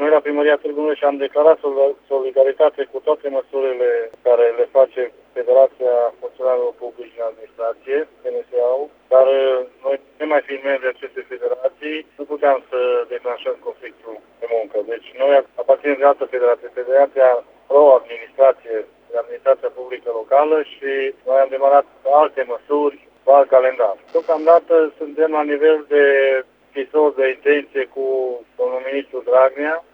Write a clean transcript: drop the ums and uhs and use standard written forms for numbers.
Noi la Primăria Târgu Mureș am declarat solidaritate cu toate măsurile care le face Federația Funcționarilor Publici în Administrație, FNSA-ul, dar noi, nemai fiind membri de aceste federații, nu puteam să declanșăm conflictul de muncă. Deci noi aparținem de altă federație, Federația Pro-Administrație, de Administrația Publică Locală, și noi am demarat alte măsuri, alt calendar. Deocamdată suntem la nivel de scrisori de intenție cu domnul ministru Dragnea,